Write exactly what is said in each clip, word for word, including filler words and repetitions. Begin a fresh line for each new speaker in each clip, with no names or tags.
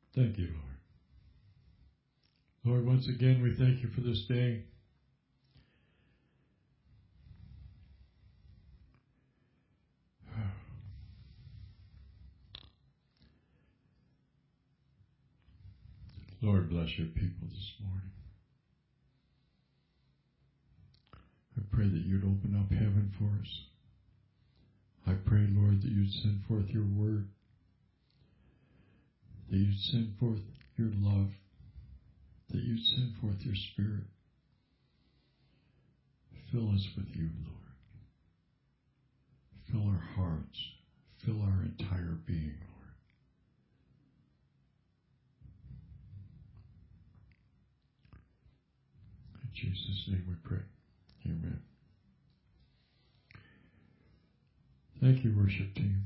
Thank you, Lord. Lord, once again, we thank you for this day. Lord, bless your people this morning. I pray that you'd open up heaven for us. I pray, Lord, that you'd send forth your word, that you'd send forth your love, that you'd send forth your spirit. Fill us with you, Lord. Fill our hearts. Fill our entire being, Lord. In Jesus' name we pray. Amen. Thank you, worship team.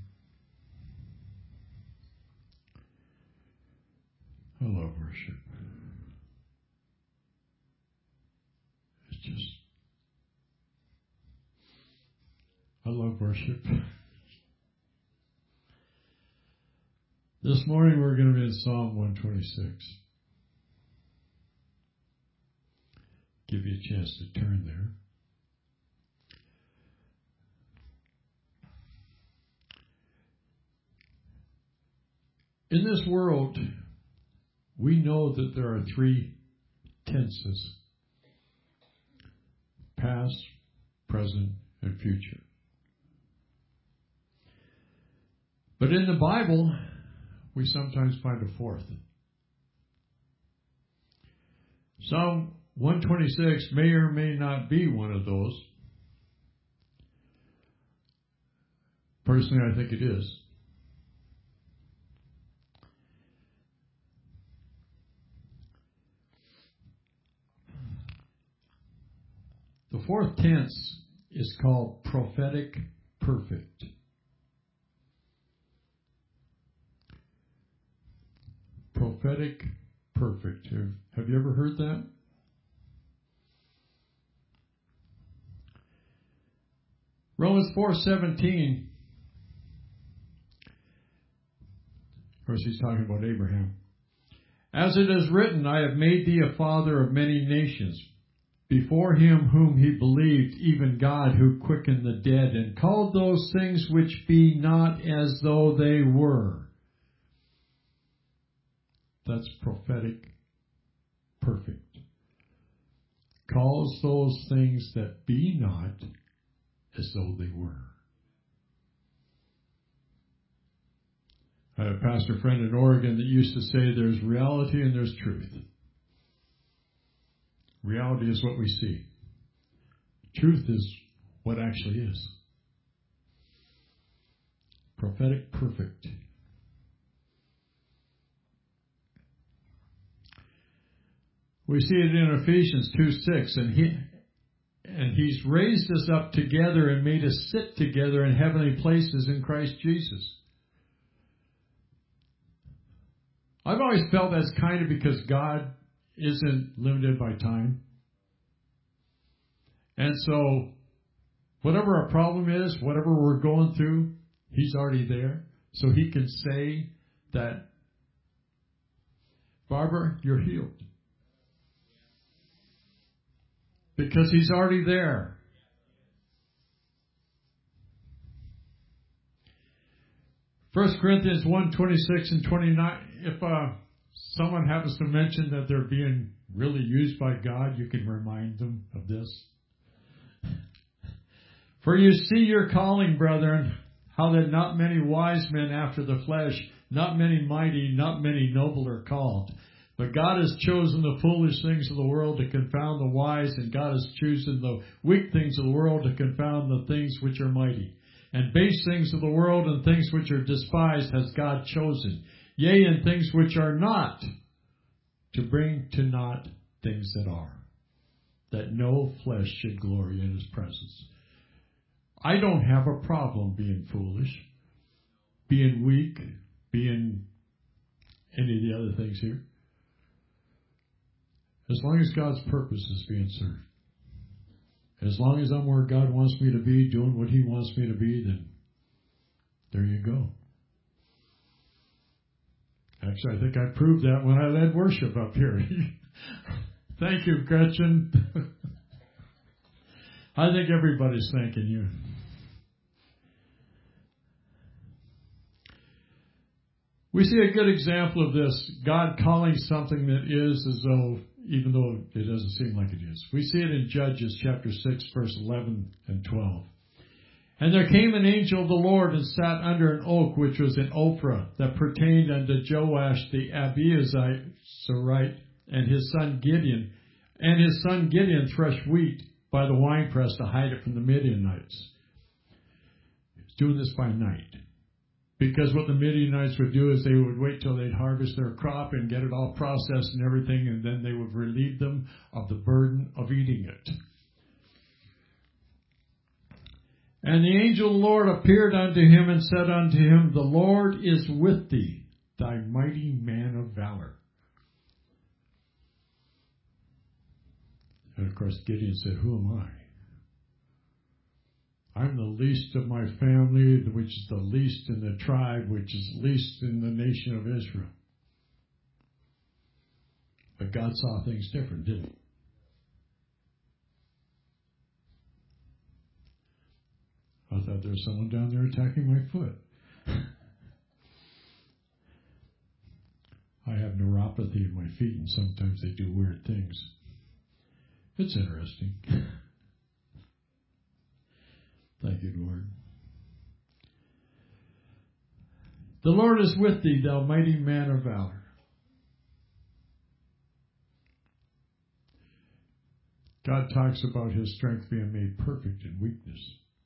I love worship. It's just, I love worship. This morning we're going to be in Psalm one twenty-six. Give you a chance to turn there. In this world, we know that there are three tenses: past, present, and future. But in the Bible, we sometimes find a fourth. Psalm one twenty-six may or may not be one of those. Personally, I think it is. The fourth tense is called prophetic perfect. Prophetic perfect. Have, have you ever heard that? Romans four seventeen. Of course, he's talking about Abraham. As it is written, I have made thee a father of many nations, before him whom he believed, even God who quickened the dead, and called those things which be not as though they were. That's prophetic perfect. Calls those things that be not as though they were. I had a pastor friend in Oregon that used to say there's reality and there's truth. Reality is what we see. Truth is what actually is. Prophetic perfect. We see it in Ephesians two six, and he and he's raised us up together and made us sit together in heavenly places in Christ Jesus. I've always felt that's kind of because God isn't limited by time. And so, whatever our problem is, whatever we're going through, he's already there. So he can say that, Barbara, you're healed. Because he's already there. First Corinthians one twenty-six and twenty-nine. If uh, someone happens to mention that they're being really used by God, you can remind them of this. For you see your calling, brethren, how that not many wise men after the flesh, not many mighty, not many noble are called. But God has chosen the foolish things of the world to confound the wise, and God has chosen the weak things of the world to confound the things which are mighty. And base things of the world and things which are despised has God chosen. Yea, and things which are not, to bring to naught things that are, that no flesh should glory in his presence. I don't have a problem being foolish, being weak, being any of the other things here. As long as God's purpose is being served. As long as I'm where God wants me to be, doing what he wants me to be, then there you go. Actually, I think I proved that when I led worship up here. Thank you, Gretchen. I think everybody's thanking you. We see a good example of this, God calling something that is as though, even though it doesn't seem like it is. We see it in Judges chapter six, verse eleven and twelve. And there came an angel of the Lord and sat under an oak which was in Ophrah, that pertained unto Joash the Abiezrite, and his son Gideon. And his son Gideon threshed wheat by the winepress to hide it from the Midianites. He was doing this by night. Because what the Midianites would do is they would wait till they'd harvest their crop and get it all processed and everything, and then they would relieve them of the burden of eating it. And the angel of the Lord appeared unto him and said unto him, The Lord is with thee, thy mighty man of valor. And of course Gideon said, Who am I? I'm the least of my family, which is the least in the tribe, which is least in the nation of Israel. But God saw things different, didn't he? I thought there was someone down there attacking my foot. I have neuropathy in my feet, and sometimes they do weird things. It's interesting. Thank you, Lord. The Lord is with thee, thou mighty man of valor. God talks about his strength being made perfect in weakness.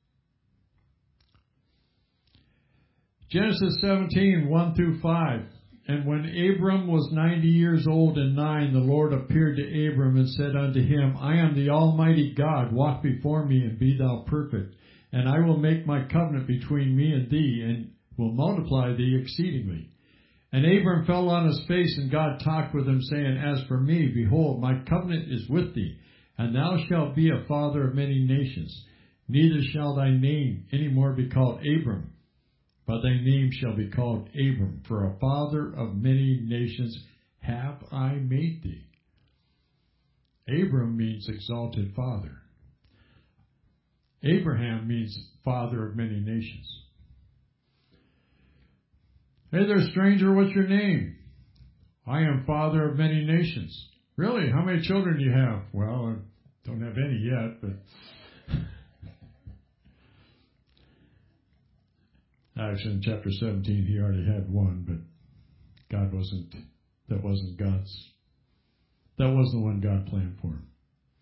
Genesis seventeen, one through five. And when Abram was ninety years old and nine, the Lord appeared to Abram and said unto him, I am the Almighty God, walk before me and be thou perfect. And I will make my covenant between me and thee, and will multiply thee exceedingly. And Abram fell on his face, and God talked with him, saying, As for me, behold, my covenant is with thee, and thou shalt be a father of many nations. Neither shall thy name any more be called Abram, but thy name shall be called Abram, for a father of many nations have I made thee. Abram means exalted father. Abraham means father of many nations. Hey there, stranger, what's your name? I am father of many nations. Really? How many children do you have? Well, I don't have any yet, but... Actually, in chapter seventeen, he already had one, but God wasn't, that wasn't God's, that wasn't the one God planned for him.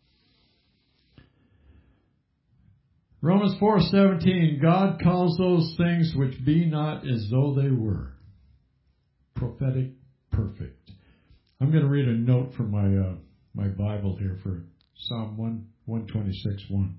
Romans four seventeen, God calls those things which be not as though they were. Prophetic, perfect. I'm going to read a note from my uh, my Bible here for Psalm one twenty-six, one.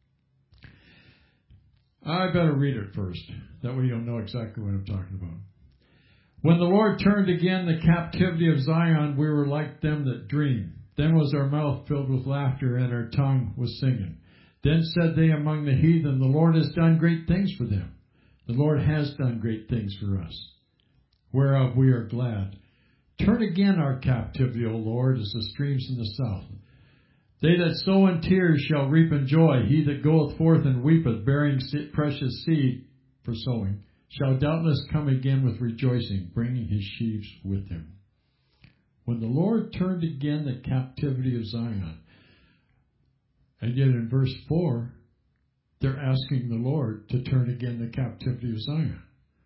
I better read it first. That way you'll know exactly what I'm talking about. When the Lord turned again the captivity of Zion, we were like them that dream. Then was our mouth filled with laughter, and our tongue was singing. Then said they among the heathen, The Lord has done great things for them. The Lord has done great things for us, whereof we are glad. Turn again our captivity, O Lord, as the streams in the south. They that sow in tears shall reap in joy. He that goeth forth and weepeth, bearing precious seed for sowing, shall doubtless come again with rejoicing, bringing his sheaves with him. When the Lord turned again the captivity of Zion, and yet in verse four, they're asking the Lord to turn again the captivity of Zion.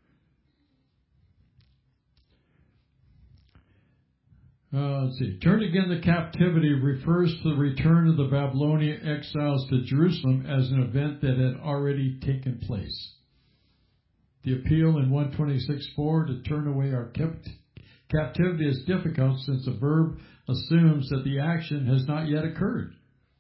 Uh, let's see. Turn again the captivity refers to the return of the Babylonian exiles to Jerusalem as an event that had already taken place. The appeal in one twenty-six four to turn away our kept captivity is difficult since the verb assumes that the action has not yet occurred,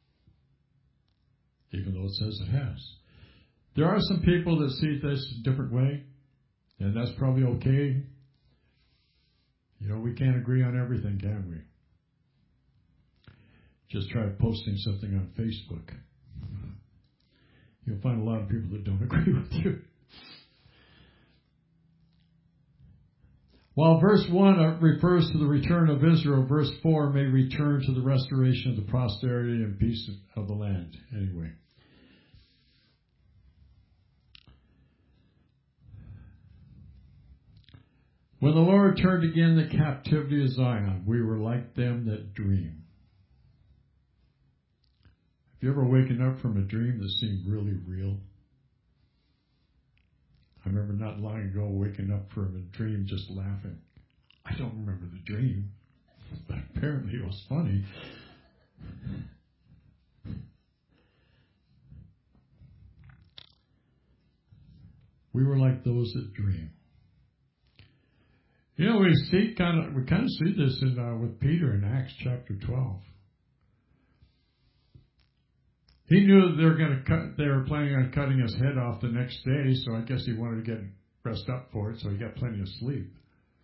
even though it says it has. There are some people that see this a different way, and that's probably okay. You know, we can't agree on everything, can we? Just try posting something on Facebook. You'll find a lot of people that don't agree with you. While verse one refers to the return of Israel, verse four may return to the restoration of the prosperity and peace of the land. Anyway. When the Lord turned again the captivity of Zion, we were like them that dream. Have you ever waken up from a dream that seemed really real? I remember not long ago waking up from a dream just laughing. I don't remember the dream, but apparently it was funny. We were like those that dream. You know, we see kind of we kind of see this in uh, with Peter in Acts chapter twelve. He knew that they were going to cut. They were planning on cutting his head off the next day, so I guess he wanted to get dressed up for it. So he got plenty of sleep.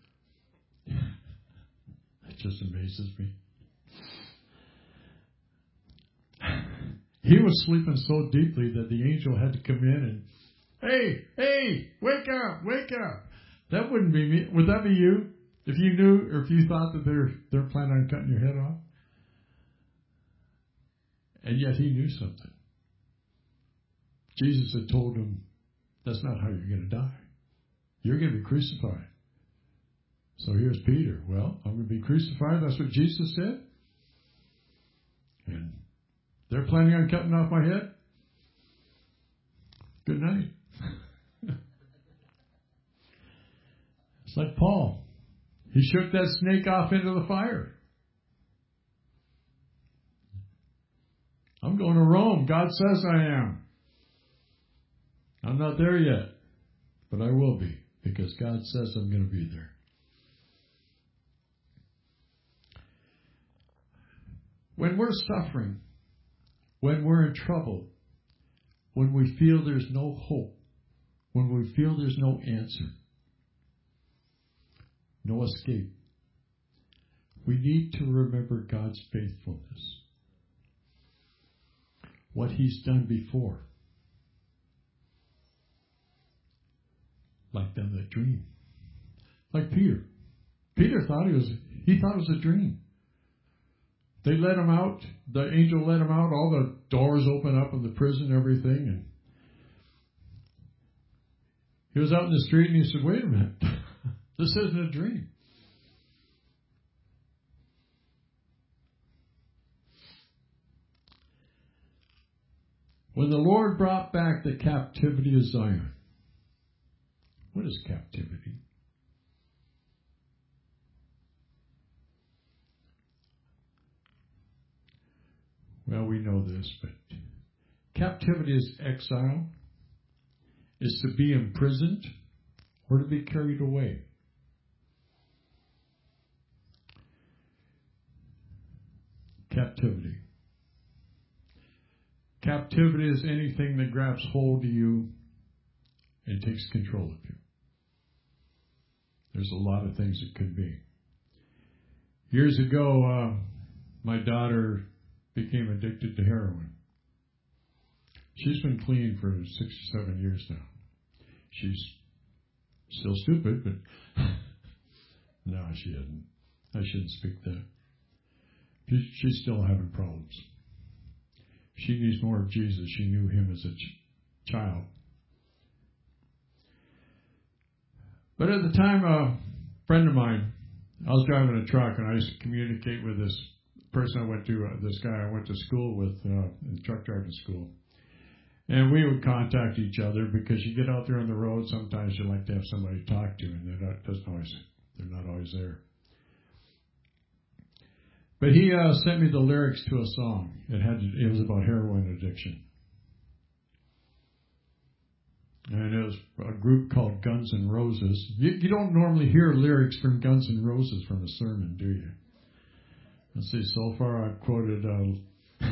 That just amazes me. He was sleeping so deeply that the angel had to come in and, hey, hey, wake up, wake up. That wouldn't be me. Would that be you? If you knew or if you thought that they're they're planning on cutting your head off? And yet he knew something. Jesus had told him, that's not how you're going to die. You're going to be crucified. So here's Peter. Well, I'm going to be crucified. That's what Jesus said. And they're planning on cutting off my head. Good night. It's like Paul. He shook that snake off into the fire. I'm going to Rome. God says I am. I'm not there yet, but I will be because God says I'm going to be there. When we're suffering, when we're in trouble, when we feel there's no hope, when we feel there's no answer, no escape, we need to remember God's faithfulness. What He's done before. Like them that dream. Like Peter. Peter thought he was he thought it was a dream. They let him out. The angel let him out. All the doors open up in the prison, everything, and he was out in the street and he said, wait a minute. This isn't a dream. When the Lord brought back the captivity of Zion. What is captivity? Well, we know this, but captivity is exile, is to be imprisoned, or to be carried away. Captivity. Captivity is anything that grabs hold of you and takes control of you. There's a lot of things it could be. Years ago, uh, my daughter became addicted to heroin. She's been clean for six or seven years now. She's still stupid, but no, she isn't. I shouldn't speak that. She's still having problems. She needs more of Jesus. She knew Him as a ch- child. But at the time, a friend of mine, I was driving a truck, and I used to communicate with this person I went to, uh, this guy I went to school with, uh, in truck driving school. And we would contact each other because you get out there on the road, sometimes you like to have somebody to talk to, and they're not, doesn't always, they're not always there. But he uh, sent me the lyrics to a song. It had it was about heroin addiction. And it was a group called Guns N' Roses. You, you don't normally hear lyrics from Guns N' Roses from a sermon, do you? Let's see, so far I've quoted uh,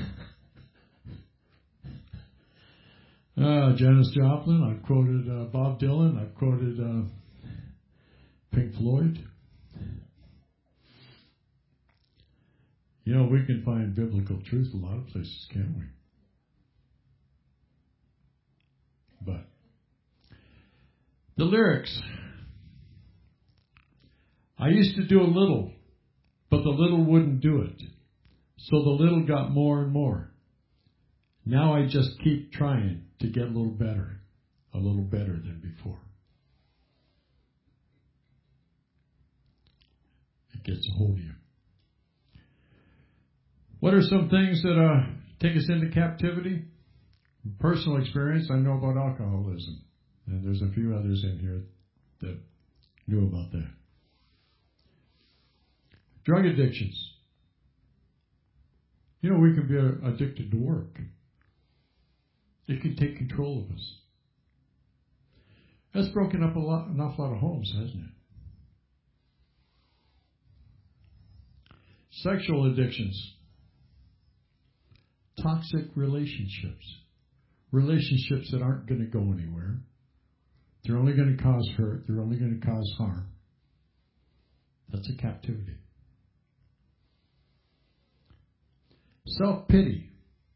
uh, Janis Joplin, I've quoted uh, Bob Dylan, I've quoted uh, Pink Floyd. You know, we can find biblical truth a lot of places, can't we? But the lyrics, I used to do a little, but the little wouldn't do it. So the little got more and more. Now I just keep trying to get a little better, a little better than before. It gets a hold of you. What are some things that uh, take us into captivity? Personal experience, I know about alcoholism. And there's a few others in here that knew about that. Drug addictions. You know, we can be addicted to work. It can take control of us. That's broken up a lot, an awful lot of homes, hasn't it? Sexual addictions. Toxic relationships. Relationships that aren't going to go anywhere. They're only going to cause hurt. They're only going to cause harm. That's a captivity. Self-pity.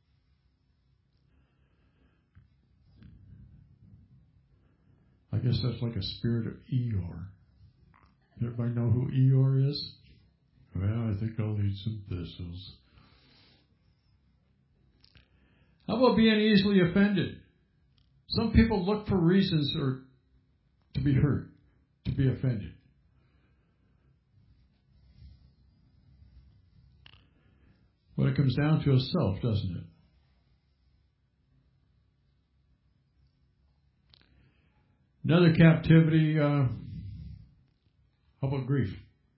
I guess that's like a spirit of Eeyore. Everybody know who Eeyore is? Well, I think I'll eat some thistles. How about being easily offended? Some people look for reasons or to be hurt, to be offended. Well, it comes down to a self, doesn't it? Another captivity, uh, how about grief?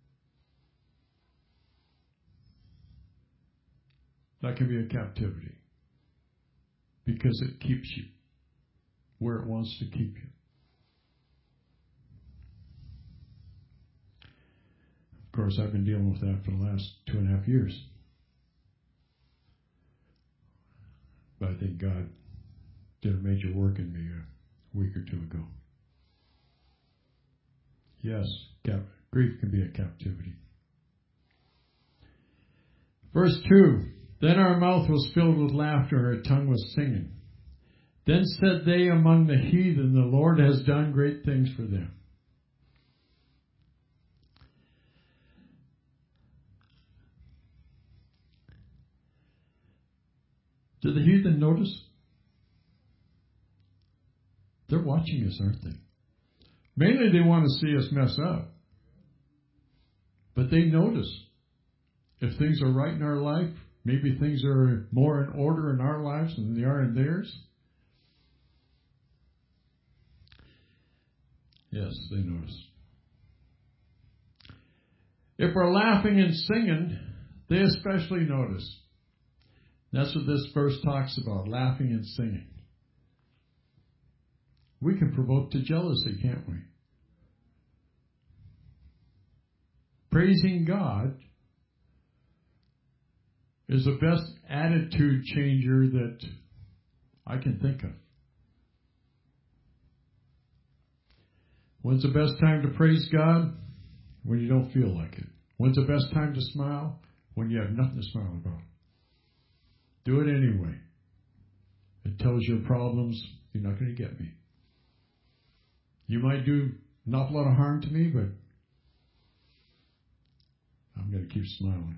That can be a captivity because it keeps you where it wants to keep you. Of course, I've been dealing with that for the last two and a half years. But I think God did a major work in me a week or two ago. Yes, cap- grief can be a captivity. Verse two, then our mouth was filled with laughter, and our tongue was singing. Then said they among the heathen, the Lord has done great things for them. Do the heathen notice? They're watching us, aren't they? Mainly they want to see us mess up. But they notice if things are right in our life, maybe things are more in order in our lives than they are in theirs. Yes, they notice. If we're laughing and singing, they especially notice. That's what this verse talks about, laughing and singing. We can provoke to jealousy, can't we? Praising God is the best attitude changer that I can think of. When's the best time to praise God? When you don't feel like it. When's the best time to smile? When you have nothing to smile about. Do it anyway. It tells your problems, you're not going to get me. You might do an awful lot of harm to me, but I'm going to keep smiling.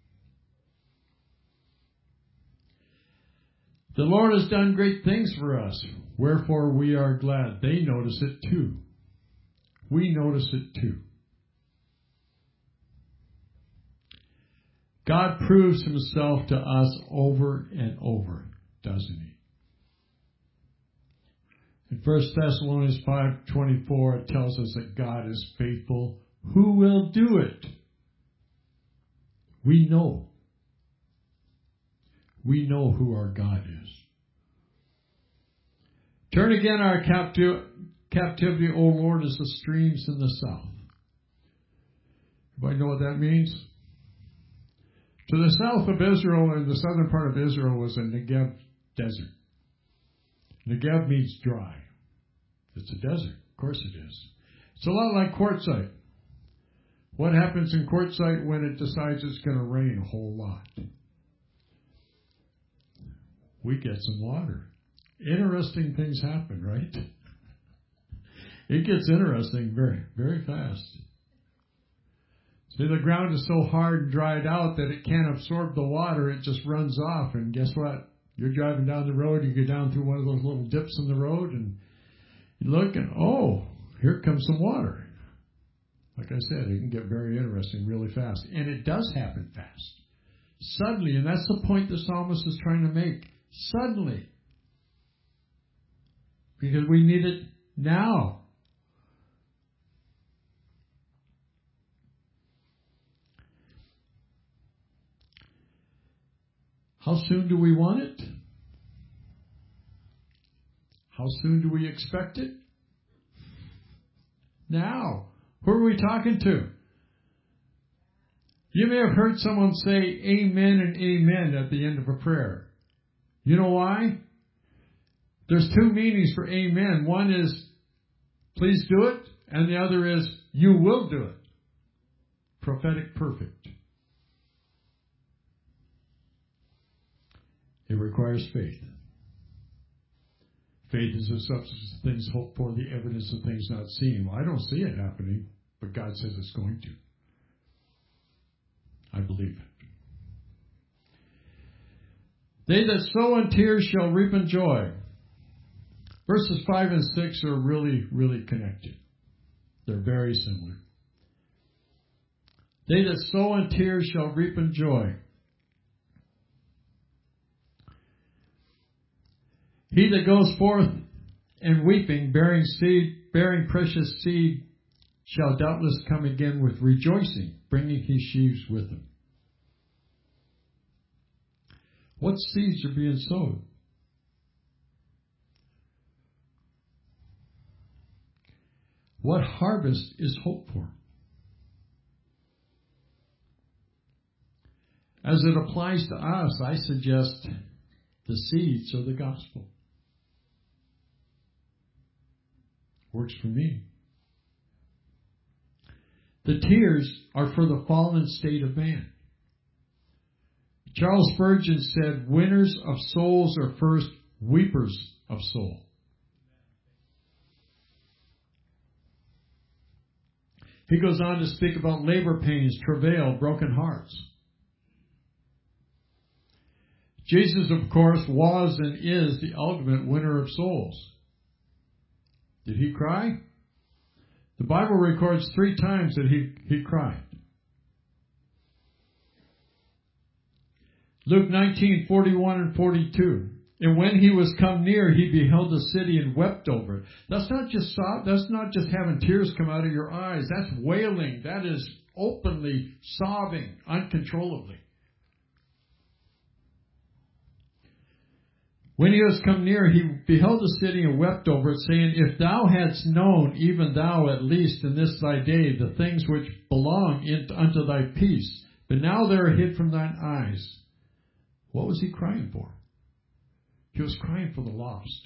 The Lord has done great things for us, wherefore we are glad. They notice it too. We notice it too. God proves himself to us over and over, doesn't he? In First Thessalonians five twenty-four, it tells us that God is faithful. Who will do it? We know. We know who our God is. Turn again our capti- captivity, O Lord, as the streams in the south. Everybody know what that means? To the south of Israel, and the southern part of Israel, was a Negev desert. Negev means dry. It's a desert. Of course it is. It's a lot like quartzite. What happens in quartzite when it decides it's going to rain a whole lot? We get some water. Interesting things happen, right? It gets interesting very, very fast. See, the ground is so hard and dried out that it can't absorb the water. It just runs off. And guess what? You're driving down the road. You go down through one of those little dips in the road, and you look, and oh, here comes some water. Like I said, it can get very interesting really fast. And it does happen fast. Suddenly, and that's the point the psalmist is trying to make. Suddenly. Because we need it now. How soon do we want it? How soon do we expect it? Now. Who are we talking to? You may have heard someone say amen and amen at the end of a prayer. You know why? There's two meanings for amen. One is, please do it, and the other is, you will do it. Prophetic perfect. It requires faith. Faith is the substance of things hoped for, the evidence of things not seen. Well, I don't see it happening, but God says it's going to. I believe it. They that sow in tears shall reap in joy. Verses five and six are really, really connected. They're very similar. They that sow in tears shall reap in joy. He that goes forth and weeping, bearing seed, bearing precious seed, shall doubtless come again with rejoicing, bringing his sheaves with him. What seeds are being sowed? What harvest is hoped for? As it applies to us, I suggest the seeds are the gospel. Works for me. The tears are for the fallen state of man. Charles Spurgeon said, winners of souls are first weepers of soul. He goes on to speak about labor pains, travail, broken hearts. Jesus, of course, was and is the ultimate winner of souls. Did he cry? The Bible records three times that he, he cried. Luke nineteen, forty-one and forty-two. And when he was come near, he beheld the city and wept over it. That's not just sob, that's not just having tears come out of your eyes. That's wailing. That is openly sobbing uncontrollably. When he was come near, he beheld the city and wept over it, saying, if thou hadst known, even thou at least in this thy day, the things which belong unto thy peace, but now they are hid from thine eyes. What was he crying for? He was crying for the lost.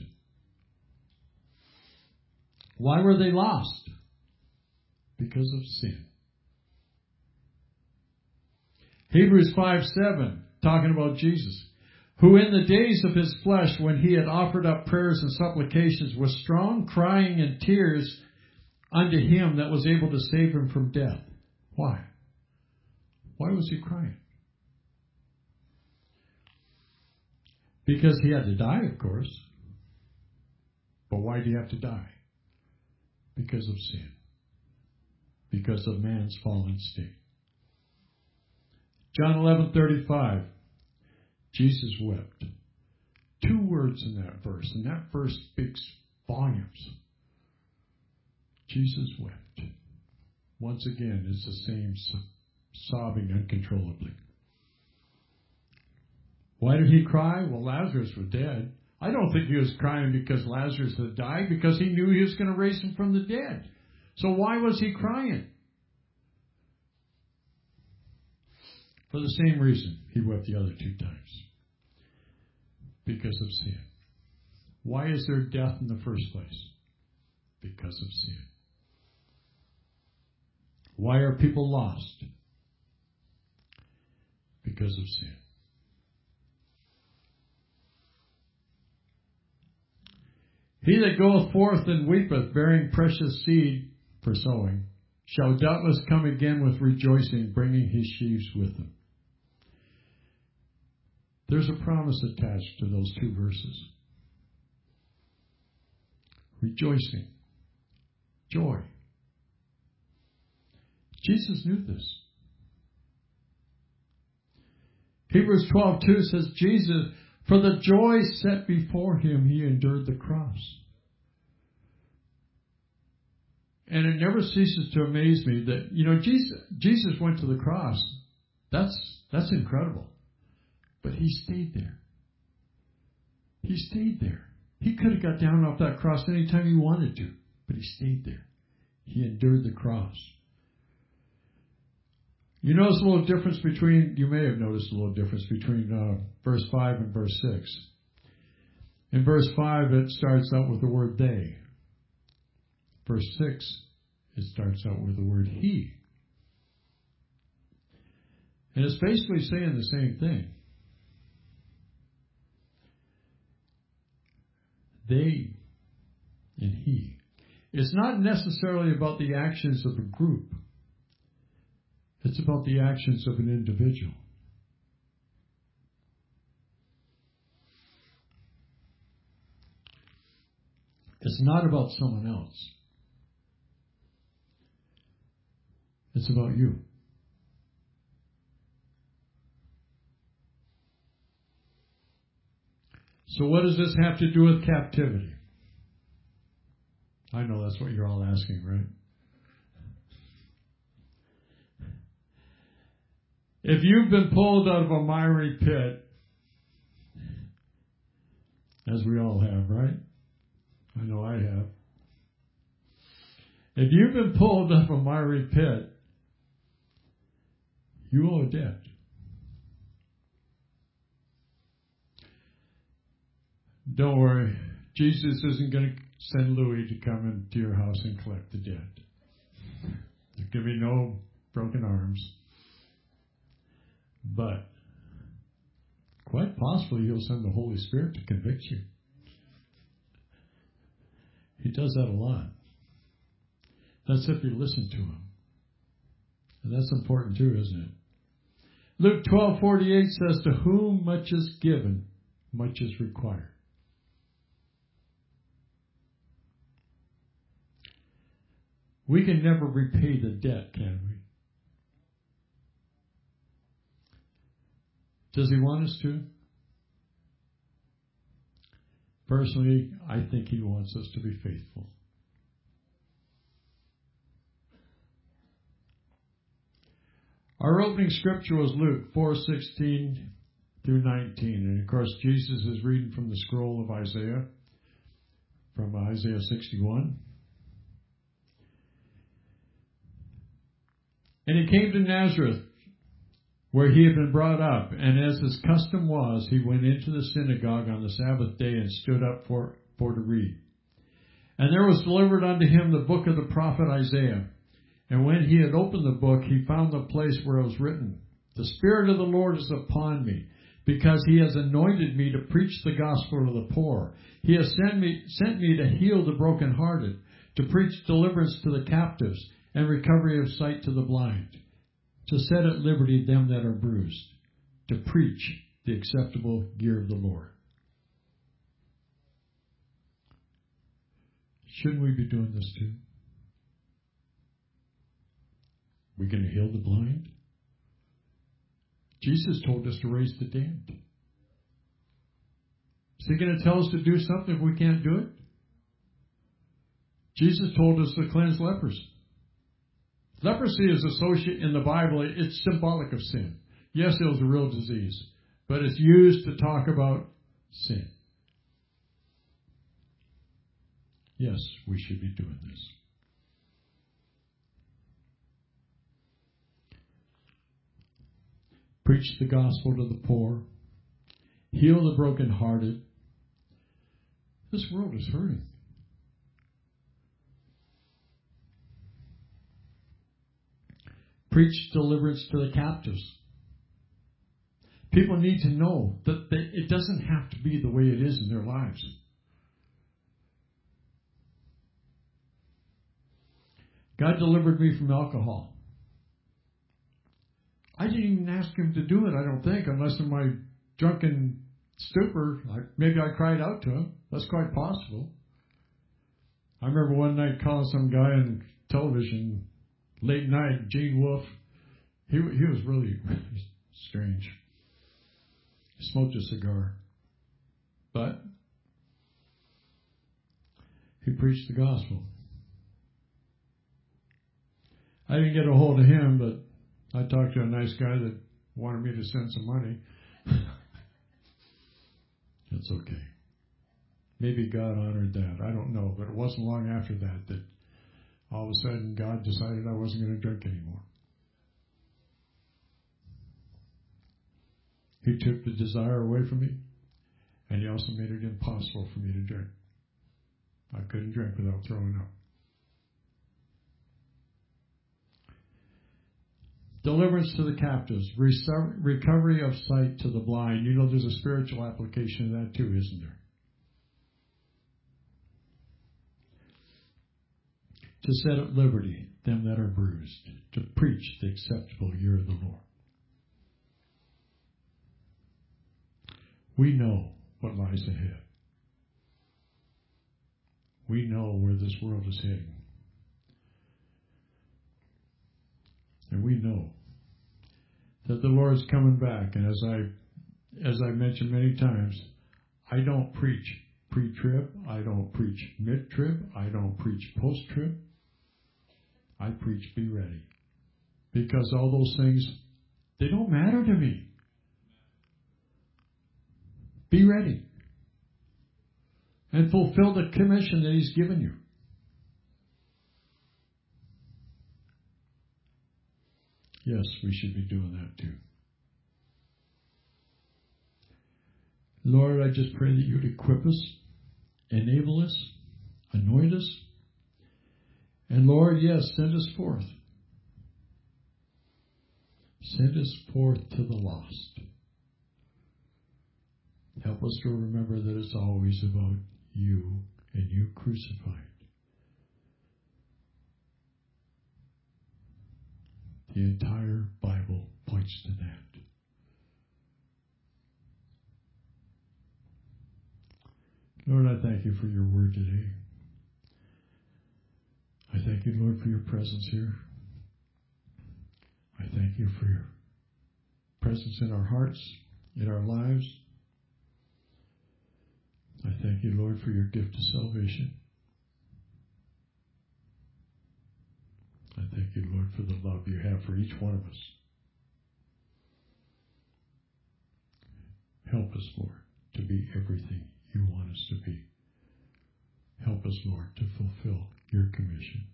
Why were they lost? Because of sin. Hebrews five seven, talking about Jesus, who in the days of his flesh, when he had offered up prayers and supplications, was strong, crying in tears unto him that was able to save him from death. Why? Why was he crying? Because he had to die, of course. But why did he have to die? Because of sin. Because of man's fallen state. John eleven thirty-five. Jesus wept. Two words in that verse, and that verse speaks volumes. Jesus wept. Once again, it's the same sobbing uncontrollably. Why did he cry? Well, Lazarus was dead. I don't think he was crying because Lazarus had died, because he knew he was going to raise him from the dead. So why was he crying? For the same reason he wept the other two times. Because of sin. Why is there death in the first place? Because of sin. Why are people lost? Because of sin. He that goeth forth and weepeth, bearing precious seed for sowing, shall doubtless come again with rejoicing, bringing his sheaves with him. There's a promise attached to those two verses. Rejoicing. Joy. Jesus knew this. Hebrews twelve two says, Jesus, for the joy set before him, he endured the cross. And it never ceases to amaze me that, you know, Jesus, Jesus went to the cross. That's, that's incredible. But he stayed there. He stayed there. He could have got down off that cross anytime he wanted to, but he stayed there. He endured the cross. You notice a little difference between, you may have noticed a little difference between uh, verse five and verse six. In verse five, it starts out with the word they. Verse six, it starts out with the word he. And it's basically saying the same thing. They and he. It's not necessarily about the actions of a group. It's about the actions of an individual. It's not about someone else. It's about you. So what does this have to do with captivity? I know that's what you're all asking, right? If you've been pulled out of a miry pit, as we all have, right? I know I have. If you've been pulled out of a miry pit, you owe a debt. Don't worry, Jesus isn't going to send Louis to come into your house and collect the debt. There can be no broken arms. But quite possibly he'll send the Holy Spirit to convict you. He does that a lot. That's if you listen to him. And that's important too, isn't it? Luke twelve forty-eight says, to whom much is given, much is required. We can never repay the debt, can we? Does he want us to? Personally, I think he wants us to be faithful. Our opening scripture was Luke four sixteen through nineteen. And of course, Jesus is reading from the scroll of Isaiah, from Isaiah sixty-one. And he came to Nazareth, where he had been brought up, and as his custom was, he went into the synagogue on the Sabbath day and stood up for, for to read. And there was delivered unto him the book of the prophet Isaiah. And when he had opened the book, he found the place where it was written, the Spirit of the Lord is upon me, because he has anointed me to preach the gospel to the poor. He has sent me, sent me to heal the brokenhearted, to preach deliverance to the captives, and recovery of sight to the blind, to set at liberty them that are bruised, to preach the acceptable year of the Lord. Shouldn't we be doing this too? We're going to heal the blind? Jesus told us to raise the dead. Is he going to tell us to do something if we can't do it? Jesus told us to cleanse lepers. Leprosy is associated in the Bible, it's symbolic of sin. Yes, it was a real disease, but it's used to talk about sin. Yes, we should be doing this. Preach the gospel to the poor. Heal the brokenhearted. This world is hurting. Preach deliverance to the captives. People need to know that they, it doesn't have to be the way it is in their lives. God delivered me from alcohol. I didn't even ask him to do it, I don't think, unless in my drunken stupor, I, maybe I cried out to him. That's quite possible. I remember one night calling some guy on television, late night, Gene Wolfe. He, he was really strange. He smoked a cigar. But he preached the gospel. I didn't get a hold of him, but I talked to a nice guy that wanted me to send some money. It's okay. Maybe God honored that. I don't know. But it wasn't long after that that all of a sudden God decided I wasn't going to drink anymore. He took the desire away from me, and he also made it impossible for me to drink. I couldn't drink without throwing up. Deliverance to the captives, recovery of sight to the blind. You know, there's a spiritual application of that too, isn't there? To set at liberty them that are bruised, to preach the acceptable year of the Lord. We know what lies ahead. We know where this world is heading. And we know that the Lord's coming back. And as I as I mentioned many times, I don't preach pre-trib. I don't preach mid-trib. I don't preach post-trib. I preach be ready. Because all those things, they don't matter to me. Be ready. And fulfill the commission that he's given you. Yes, we should be doing that too. Lord, I just pray that you would equip us, enable us, anoint us, and Lord, yes, send us forth. Send us forth to the lost. Help us to remember that it's always about you and you crucified. The entire Bible points to that. Lord, I thank you for your word today. I thank you, Lord, for your presence here. I thank you for your presence in our hearts, in our lives. I thank you, Lord, for your gift of salvation. I thank you, Lord, for the love you have for each one of us. Help us, Lord, to be everything you want us to be. Help us, Lord, to fulfill your commission.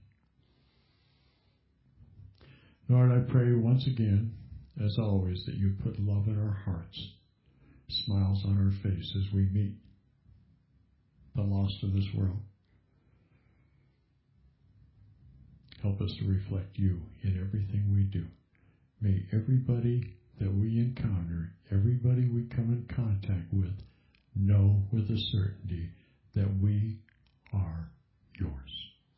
Lord, I pray once again, as always, that you put love in our hearts, smiles on our face as we meet the lost of this world. Help us to reflect you in everything we do. May everybody that we encounter, everybody we come in contact with, know with a certainty that we are yours.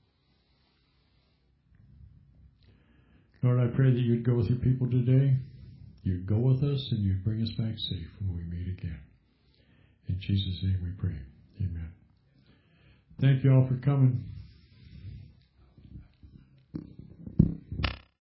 Lord, I pray that you'd go with your people today. You'd go with us and you'd bring us back safe when we meet again. In Jesus' name we pray. Amen. Thank you all for coming.